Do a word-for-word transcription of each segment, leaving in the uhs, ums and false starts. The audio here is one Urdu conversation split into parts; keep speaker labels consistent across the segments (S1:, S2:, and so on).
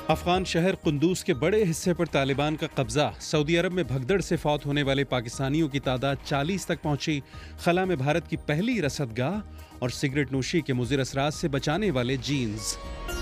S1: افغان شہر قندوز کے بڑے حصے پر طالبان کا قبضہ، سعودی عرب میں بھگدڑ سے فوت ہونے والے پاکستانیوں کی تعداد چالیس تک پہنچی، خلا میں بھارت کی پہلی رصد گاہ، اور سگریٹ نوشی کے مضر اثرات سے بچانے والے جینز۔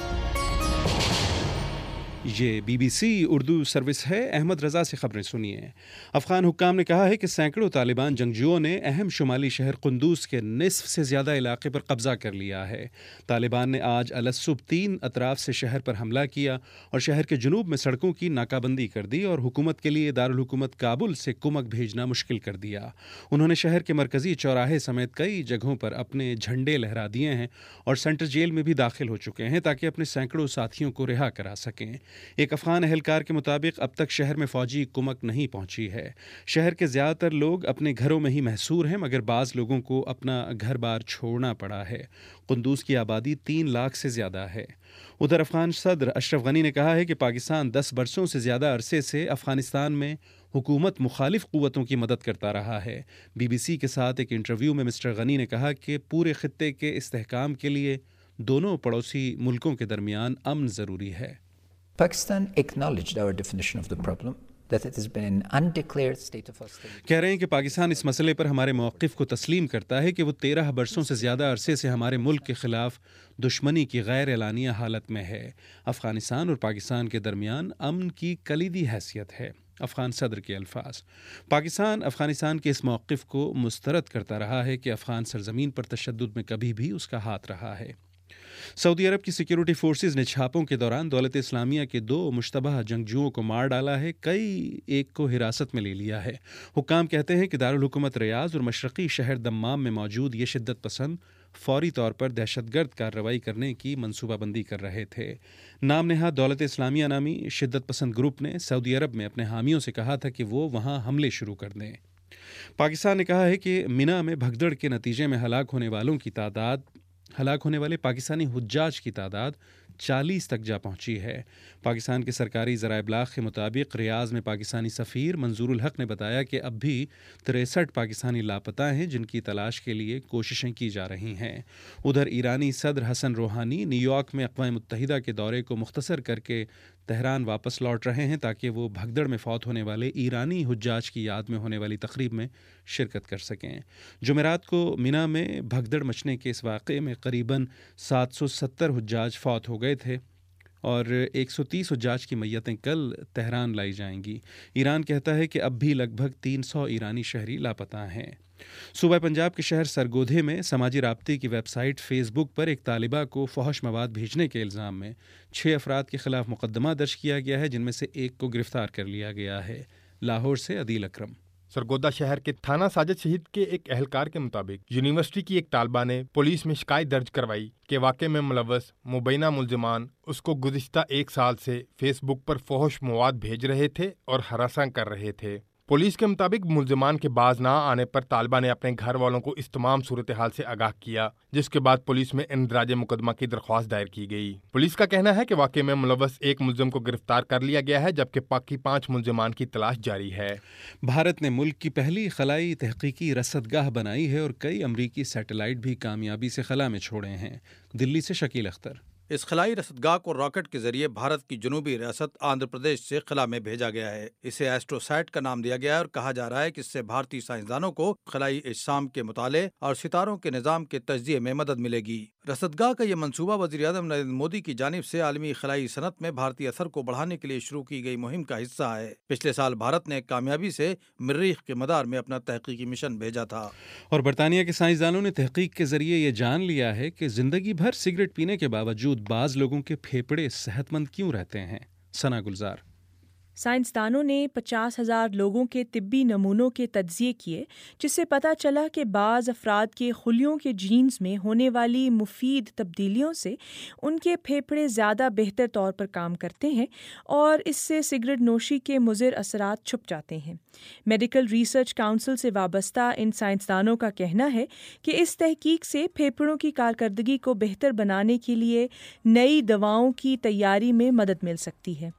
S1: یہ B B C Urdu service ہے۔ احمد رضا سے خبریں سنیے۔ افغان حکام نے کہا ہے کہ سینکڑوں طالبان جنگجوؤں نے اہم شمالی شہر قندوز کے نصف سے زیادہ علاقے پر قبضہ کر لیا ہے۔ طالبان نے آج الصبح تین اطراف سے شہر پر حملہ کیا اور شہر کے جنوب میں سڑکوں کی ناکہ بندی کر دی اور حکومت کے لیے دارالحکومت کابل سے کمک بھیجنا مشکل کر دیا۔ انہوں نے شہر کے مرکزی چوراہے سمیت کئی جگہوں پر اپنے جھنڈے لہرا دیے ہیں اور سینٹرل جیل میں بھی داخل ہو چکے ہیں تاکہ اپنے سینکڑوں ساتھیوں کو رہا کرا سکیں۔ ایک افغان اہلکار کے مطابق اب تک شہر میں فوجی کمک نہیں پہنچی ہے۔ شہر کے زیادہ تر لوگ اپنے گھروں میں ہی محصور ہیں، مگر بعض لوگوں کو اپنا گھر بار چھوڑنا پڑا ہے۔ قندوز کی آبادی تین لاکھ سے زیادہ ہے۔ ادھر افغان صدر اشرف غنی نے کہا ہے کہ پاکستان دس برسوں سے زیادہ عرصے سے افغانستان میں حکومت مخالف قوتوں کی مدد کرتا رہا ہے۔ بی بی سی کے ساتھ ایک انٹرویو میں مسٹر غنی نے کہا کہ پورے خطے کے استحکام کے لیے دونوں پڑوسی ملکوں کے درمیان امن ضروری ہے۔
S2: Pakistan acknowledged our definition of the problem, that it has been an undeclared state of hostility.
S1: کہہ رہے ہیں کہ پاکستان اس مسئلے پر ہمارے موقف کو تسلیم کرتا ہے کہ وہ تیرہ برسوں سے زیادہ عرصے سے ہمارے ملک کے خلاف دشمنی کی غیر اعلانیہ حالت میں ہے۔ افغانستان اور پاکستان کے درمیان امن کی کلیدی حیثیت ہے۔ افغان صدر کے الفاظ۔ پاکستان افغانستان کے اس موقف کو مسترد کرتا رہا ہے کہ افغان سرزمین پر تشدد میں کبھی بھی اس کا ہاتھ رہا ہے۔ سعودی عرب کی سیکیورٹی فورسز نے چھاپوں کے دوران دولت اسلامیہ کے دو مشتبہ جنگجوؤں کو مار ڈالا ہے، کئی ایک کو حراست میں لے لیا ہے۔ حکام کہتے ہیں کہ دارالحکومت ریاض اور مشرقی شہر دمام میں موجود یہ شدت پسند فوری طور پر دہشت گرد کارروائی کرنے کی منصوبہ بندی کر رہے تھے۔ نام نہاد دولت اسلامیہ نامی شدت پسند گروپ نے سعودی عرب میں اپنے حامیوں سے کہا تھا کہ وہ وہاں حملے شروع کر دیں۔ پاکستان نے کہا ہے کہ منا میں بھگدڑ کے نتیجے میں ہلاک ہونے والوں کی تعداد ہلاک ہونے والے پاکستانی حجاج کی تعداد چالیس تک جا پہنچی ہے۔ پاکستان کے سرکاری ذرائع ابلاغ کے مطابق ریاض میں پاکستانی سفیر منظور الحق نے بتایا کہ اب بھی تریسٹھ پاکستانی لاپتہ ہیں جن کی تلاش کے لیے کوششیں کی جا رہی ہیں۔ ادھر ایرانی صدر حسن روحانی نیو یارک میں اقوام متحدہ کے دورے کو مختصر کر کے تہران واپس لوٹ رہے ہیں تاکہ وہ بھگدڑ میں فوت ہونے والے ایرانی حجاج کی یاد میں ہونے والی تقریب میں شرکت کر سکیں۔ جمعرات کو منا میں بھگدڑ مچنے کے اس واقعے میں قریباً سات سو ستر حجاج فوت ہو گئے تھے اور ایک سو تیس حجاج کی میتیں کل تہران لائی جائیں گی۔ ایران کہتا ہے کہ اب بھی لگ بھگ تین سو ایرانی شہری لاپتہ ہیں۔ صوبہ پنجاب کے شہر سرگودھے میں سماجی رابطے کی ویب سائٹ فیس بک پر ایک طالبہ کو فحش مواد بھیجنے کے الزام میں چھ افراد کے خلاف مقدمہ درج کیا گیا ہے، جن میں سے ایک کو گرفتار کر لیا گیا ہے۔ لاہور سے عدیل اکرم۔
S3: سرگودہ شہر کے تھانہ ساجد شہید کے ایک اہلکار کے مطابق یونیورسٹی کی ایک طالبہ نے پولیس میں شکایت درج کروائی کہ واقعے میں ملوث مبینہ ملزمان اس کو گزشتہ ایک سال سے فیس بک پر فحش مواد بھیج رہے تھے اور ہراساں کر رہے تھے۔ پولیس کے مطابق ملزمان کے باز نہ آنے پر طالبہ نے اپنے گھر والوں کو اس تمام صورتحال سے آگاہ کیا، جس کے بعد پولیس میں اندراج مقدمہ کی درخواست دائر کی گئی۔ پولیس کا کہنا ہے کہ واقعے میں ملوث ایک ملزم کو گرفتار کر لیا گیا ہے جبکہ باقی پانچ ملزمان کی تلاش جاری ہے۔
S1: بھارت نے ملک کی پہلی خلائی تحقیقی رصد گاہ بنائی ہے اور کئی امریکی سیٹلائٹ بھی کامیابی سے خلا میں چھوڑے ہیں۔ دلی سے شکیل اختر۔
S4: اس خلائی رصدگاہ کو راکٹ کے ذریعے بھارت کی جنوبی ریاست آندھرا پردیش سے خلا میں بھیجا گیا ہے۔ اسے ایسٹرو سیٹ کا نام دیا گیا ہے اور کہا جا رہا ہے کہ اس سے بھارتی سائنسدانوں کو خلائی اجسام کے مطالعے اور ستاروں کے نظام کے تجزیے میں مدد ملے گی۔ رصدگاہ کا یہ منصوبہ وزیر اعظم نریندر مودی کی جانب سے عالمی خلائی صنعت میں بھارتی اثر کو بڑھانے کے لیے شروع کی گئی مہم کا حصہ ہے۔ پچھلے سال بھارت نے کامیابی سے مریخ کے مدار میں اپنا تحقیقی مشن بھیجا تھا۔
S1: اور برطانیہ کے سائنسدانوں نے تحقیق کے ذریعے یہ جان لیا ہے کہ زندگی بھر سگریٹ پینے کے باوجود بعض لوگوں کے پھیپھڑے صحت مند کیوں رہتے ہیں۔ ثنا گلزار۔
S5: سائنسدانوں نے پچاس ہزار لوگوں کے طبی نمونوں کے تجزیے کیے، جس سے پتہ چلا کہ بعض افراد کے خلیوں کے جینز میں ہونے والی مفید تبدیلیوں سے ان کے پھیپھڑے زیادہ بہتر طور پر کام کرتے ہیں اور اس سے سگریٹ نوشی کے مضر اثرات چھپ جاتے ہیں۔ میڈیکل ریسرچ کونسل سے وابستہ ان سائنسدانوں کا کہنا ہے کہ اس تحقیق سے پھیپھڑوں کی کارکردگی کو بہتر بنانے کے لیے نئی دواؤں کی تیاری میں مدد مل سکتی ہے۔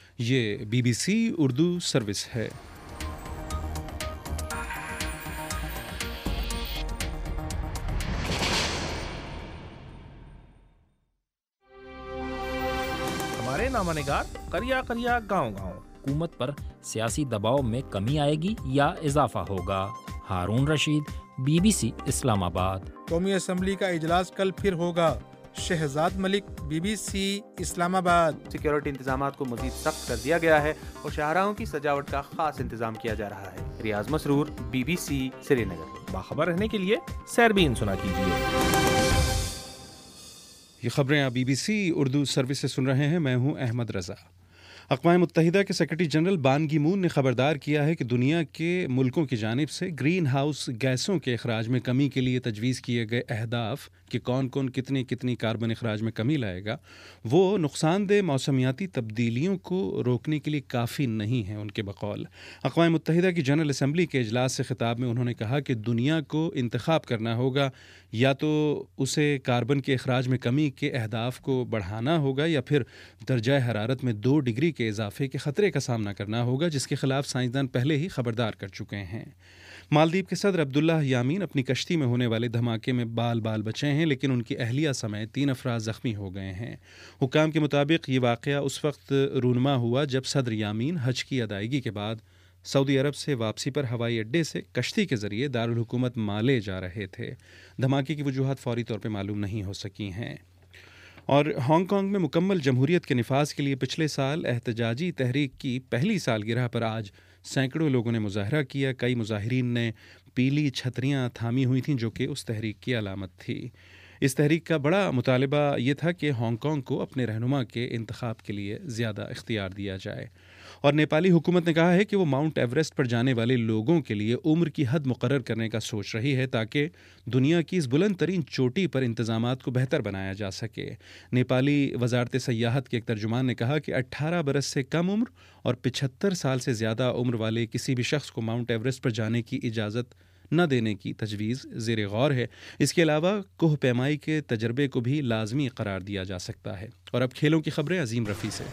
S1: یہ B B C Urdu service ہے۔
S6: ہمارے نامہ نگار کریا کریا گاؤں گاؤں۔
S7: حکومت پر سیاسی دباؤ میں کمی آئے گی یا اضافہ ہوگا؟ Haroon Rashid, B B C Islamabad.
S8: قومی اسمبلی کا اجلاس کل پھر ہوگا۔ Shahzad Malik, B B C Islamabad.
S9: Security انتظامات کو مزید سخت کر دیا گیا ہے اور شاہراہوں کی سجاوٹ کا خاص انتظام کیا جا رہا ہے۔ Riaz Masroor, B B C Srinagar.
S6: باخبر رہنے کے لیے سیربین سنا کیجیے۔
S1: یہ خبریں آپ B B C Urdu service سے سن رہے ہیں، میں ہوں احمد رضا۔ اقوام متحدہ کے سیکرٹری جنرل بان کی مون نے خبردار کیا ہے کہ دنیا کے ملکوں کی جانب سے گرین ہاؤس گیسوں کے اخراج میں کمی کے لیے تجویز کیے گئے اہداف کہ کون کون کتنی کتنی کاربن اخراج میں کمی لائے گا، وہ نقصان دہ موسمیاتی تبدیلیوں کو روکنے کے لیے کافی نہیں ہیں۔ ان کے بقول اقوام متحدہ کی جنرل اسمبلی کے اجلاس سے خطاب میں انہوں نے کہا کہ دنیا کو انتخاب کرنا ہوگا، یا تو اسے کاربن کے اخراج میں کمی کے اہداف کو بڑھانا ہوگا یا پھر درجہ حرارت میں دو ڈگری کے اضافے کے خطرے کا سامنا کرنا ہوگا، جس کے خلاف سائنسدان پہلے ہی خبردار کر چکے ہیں۔ مالدیپ کے صدر عبداللہ یامین اپنی کشتی میں ہونے والے دھماکے میں بال بال بچے ہیں، لیکن ان کی اہلیہ سمیت تین افراد زخمی ہو گئے ہیں۔ حکام کے مطابق یہ واقعہ اس وقت رونما ہوا جب صدر یامین حج کی ادائیگی کے بعد سعودی عرب سے واپسی پر ہوائی اڈے سے کشتی کے ذریعے دارالحکومت مالے جا رہے تھے۔ دھماکے کی وجوہات فوری طور پہ معلوم نہیں ہو سکی ہیں۔ اور ہانگ کانگ میں مکمل جمہوریت کے نفاذ کے لیے پچھلے سال احتجاجی تحریک کی پہلی سالگرہ پر آج سینکڑوں لوگوں نے مظاہرہ کیا۔ کئی مظاہرین نے پیلی چھتریاں تھامی ہوئی تھیں جو کہ اس تحریک کی علامت تھی۔ اس تحریک کا بڑا مطالبہ یہ تھا کہ ہانگ کانگ کو اپنے رہنما کے انتخاب کے لیے زیادہ اختیار دیا جائے۔ اور نیپالی حکومت نے کہا ہے کہ وہ ماؤنٹ ایوریسٹ پر جانے والے لوگوں کے لیے عمر کی حد مقرر کرنے کا سوچ رہی ہے تاکہ دنیا کی اس بلند ترین چوٹی پر انتظامات کو بہتر بنایا جا سکے۔ نیپالی وزارت سیاحت کے ایک ترجمان نے کہا کہ اٹھارہ برس سے کم عمر اور پچہتر سال سے زیادہ عمر والے کسی بھی شخص کو ماؤنٹ ایوریسٹ پر جانے کی اجازت نہ دینے کی تجویز زیر غور ہے۔ اس کے علاوہ کوہ پیمائی کے تجربے کو بھی لازمی قرار دیا جا سکتا ہے۔ اور اب کھیلوں کی خبریں عظیم رفیع سے۔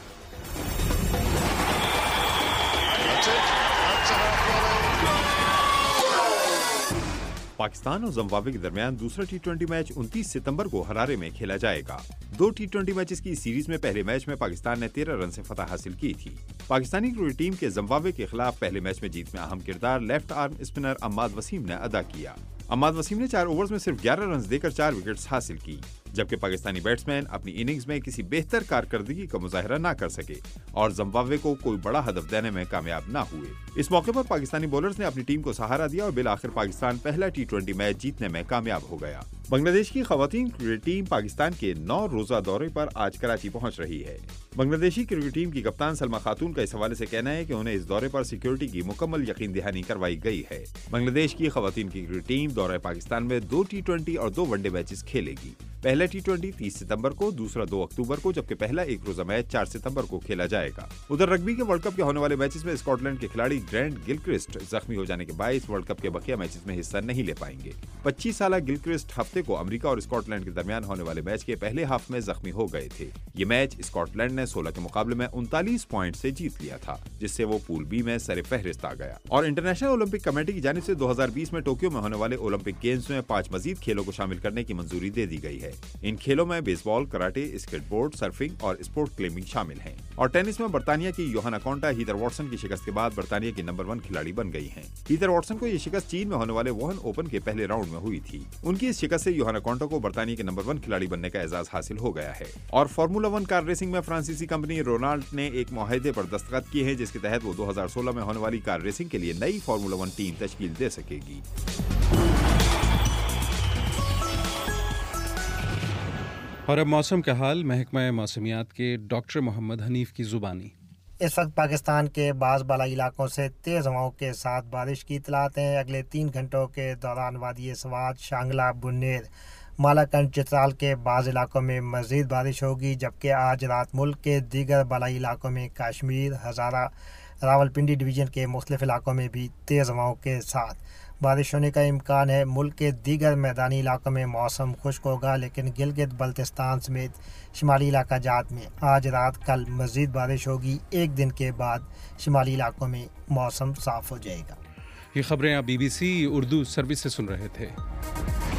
S10: پاکستان اور زمبابوے کے درمیان دوسرا ٹی ٹوئنٹی میچ انتیس ستمبر کو ہرارے میں کھیلا جائے گا۔ دو ٹی ٹوئنٹی میچز کی سیریز میں پہلے میچ میں پاکستان نے تیرہ رن سے فتح حاصل کی تھی۔ پاکستانی کرکٹ ٹیم کے زمبابوے کے خلاف پہلے میچ میں جیت میں اہم کردار left arm spinner Imad Wasim نے ادا کیا۔ عماد وسیم نے چار اوورز میں صرف گیارہ رنز دے کر چار وکٹس حاصل کی، جبکہ پاکستانی بیٹسمین اپنی اننگز میں کسی بہتر کارکردگی کا مظاہرہ نہ کر سکے اور زمبابوے کو کوئی بڑا ہدف دینے میں کامیاب نہ ہوئے۔ اس موقع پر پاکستانی بولرز نے اپنی ٹیم کو سہارا دیا اور بالآخر پاکستان پہلا ٹی ٹوئنٹی میچ جیتنے میں کامیاب ہو گیا۔ بنگلہ دیش کی خواتین کرکٹ ٹیم پاکستان کے نو روزہ دورے پر آج کراچی پہنچ رہی ہے۔ بنگلہ دیشی کرکٹ ٹیم کی کپتان سلما خاتون کا اس حوالے سے کہنا ہے کہ انہیں اس دورے پر سیکیورٹی کی مکمل یقین دہانی کروائی گئی ہے۔ بنگلہ دیش کی خواتین کی کرکٹ ٹیم دورہ پاکستان میں دو ٹی ٹوئنٹی اور دو ون ڈے میچز کھیلے گی۔ پہلا ٹی ٹوئنٹی تیس ستمبر کو، دوسرا دو اکتوبر کو، جبکہ پہلا ایک روزہ میچ چار ستمبر کو کھیلا جائے گا۔ ادھر رگبی کے ورلڈ کپ کے ہونے والے میچز میں اسکاٹ لینڈ کے کھلاڑی گرینٹ گلکرسٹ زخمی ہو جانے کے باعث ورلڈ کپ کے بقیہ میچز میں حصہ نہیں لے پائیں گے۔ پچیس سالہ گلکرسٹ ہفتے کو امریکہ اور اسکاٹ لینڈ کے درمیان ہونے والے میچ کے پہلے ہاف میں زخمی ہو گئے تھے۔ یہ میچ اسکاٹ لینڈ نے سولہ کے مقابلے میں انتالیس پوائنٹ سے جیت لیا تھا، جس سے وہ پول بی میں سر فہرست آ گیا۔ اور انٹرنیشنل اولمپک کمیٹی کی جانب سے دو ہزار بیس میں ٹوکیو میں ہونے والے اولمپک گیمز میں پانچ مزید کھیلوں کو شامل کرنے کی منظوری دے دی گئی ہے۔ ان کھیلوں میں baseball, karate, skateboard, surfing اور اسپورٹ کلائمبنگ شامل ہیں۔ اور ٹینس میں برطانیہ کی یوہانا کونٹا ہیتر واٹسن کی شکست کے بعد برطانیہ کی نمبر ون کھلاڑی بن گئی ہیں۔ ہیتر واٹسن کو یہ شکست چین میں ہونے والے ووہن اوپن کے پہلے راؤنڈ میں ہوئی تھی۔ ان کی اس شکست سے یوہانا کونٹا کو برطانیہ کے نمبر ون کھلاڑی بننے کا اعزاز حاصل ہو گیا ہے۔ اور فارمولا ون کار ریسنگ میں فرانسیسی کمپنی رونالٹ نے ایک معاہدے پر دستخط کیے ہیں جس کے تحت وہ دو ہزار سولہ میں ہونے والی کار ریسنگ کے لیے نئی فارمولا ون ٹیم تشکیل دے سکے گی۔
S1: اور اب موسم کا حال محکمہ موسمیات کے ڈاکٹر محمد حنیف کی زبانی۔
S11: اس وقت پاکستان کے بعض بالائی علاقوں سے تیز ہواؤں کے ساتھ بارش کی اطلاعات ہیں۔ اگلے تین گھنٹوں کے دوران وادی سوات، شانگلہ، بنیر، مالاکنڈ، چترال کے بعض علاقوں میں مزید بارش ہوگی، جبکہ آج رات ملک کے دیگر بالائی علاقوں میں کشمیر، ہزارہ، راولپنڈی ڈویژن کے مختلف علاقوں میں بھی تیز ہواؤں کے ساتھ بارش ہونے کا امکان ہے۔ ملک کے دیگر میدانی علاقوں میں موسم خشک ہوگا، لیکن گلگت بلتستان سمیت شمالی علاقہ جات میں آج رات کل مزید بارش ہوگی۔ ایک دن کے بعد شمالی علاقوں میں موسم صاف ہو جائے گا۔
S1: یہ خبریں آپ B B C Urdu service سے سن رہے تھے۔